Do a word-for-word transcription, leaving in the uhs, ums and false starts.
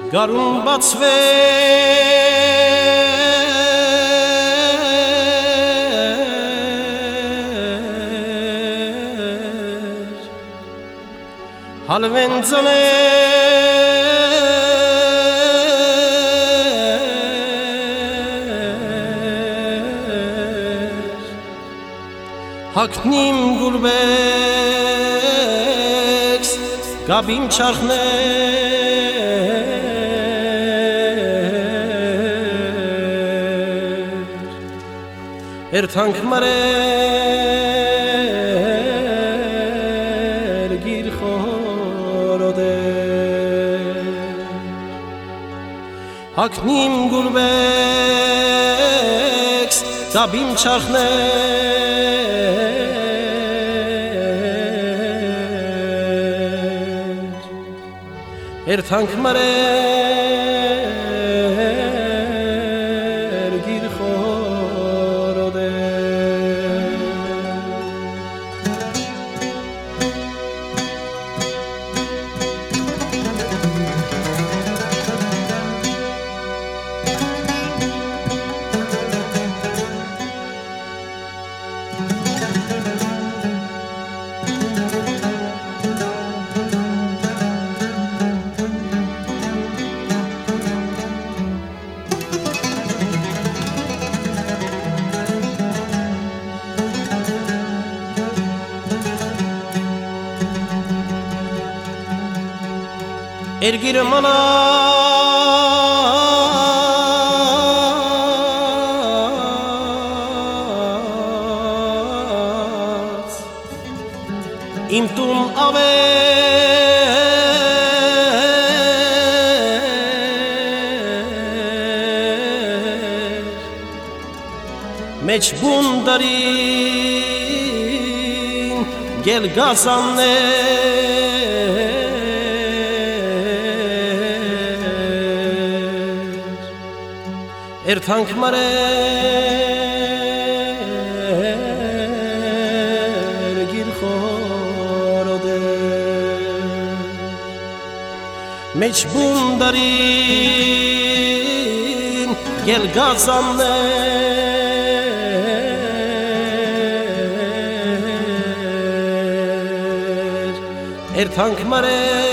Գարուն բացվեր հալվեն ձներ հակնիմ գուրբեքս գաբիմ չարխներ Երթանք մարեր գիր խորոդեր հակնիմ գուրբեքս գաբիմ չարխներ Երթանք մարեր գիր խորոդեր Երգիրը մանած իմ տուն ավեր մեջ բունդարին գել գազաններ Երթանք մարեր գիր խորոդեր մեջ բունդարին գել գազաններ Երթանք մարեր